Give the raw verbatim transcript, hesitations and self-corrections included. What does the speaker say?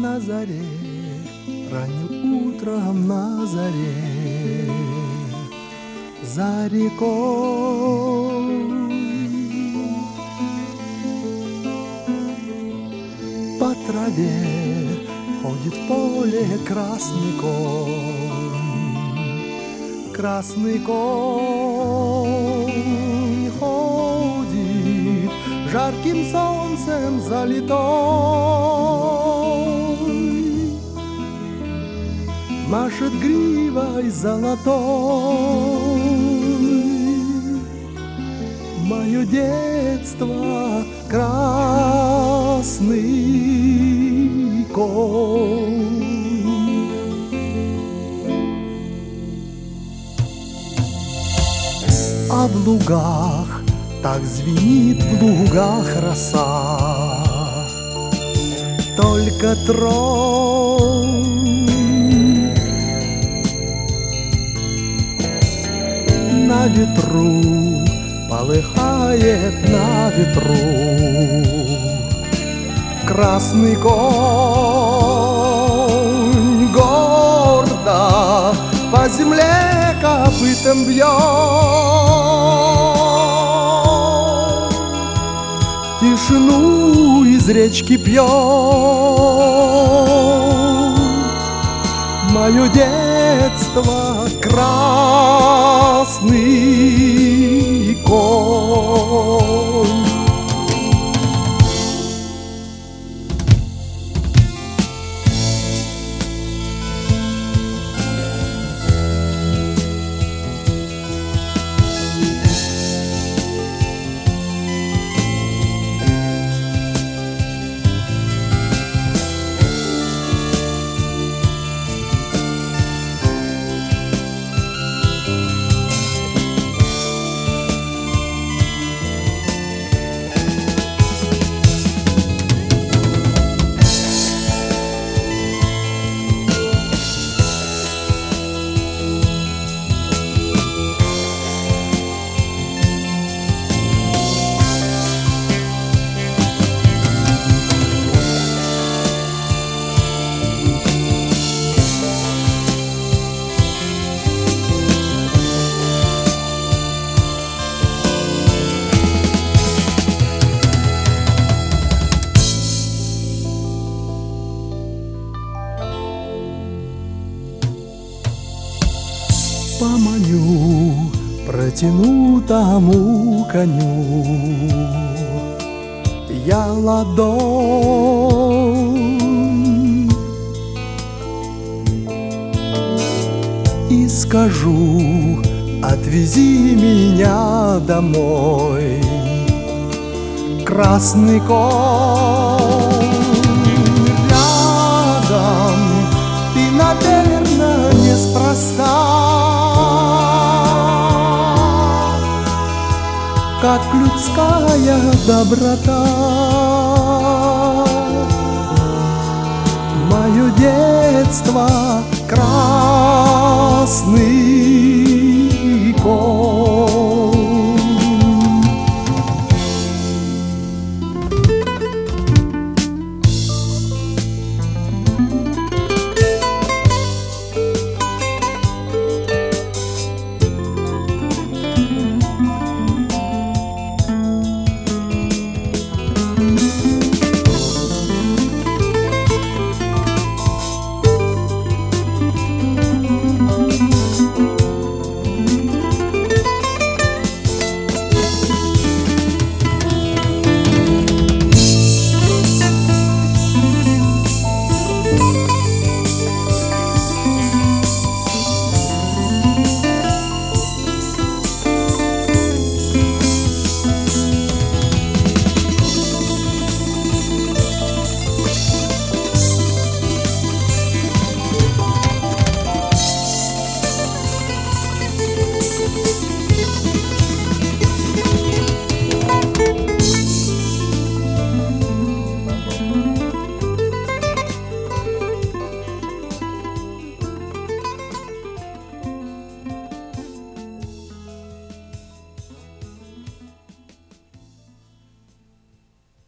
на заре, ранним утром на заре, за рекой. По траве ходит в поле красный конь, красный конь ходит, жарким солнцем залитой, машет гривой золотой. Мое детство — красный конь. А в лугах так звенит в лугах роса, только тронь на ветру полыхает, на ветру. Красный конь гордо по земле копытом бьет, тишину из речки пьет. Мое детство — красный конь. Поманю протянутому коню я ладонь и скажу: отвези меня домой. Красный конь рядом, ты, наверное, неспроста. Как людская доброта, мое детство — красный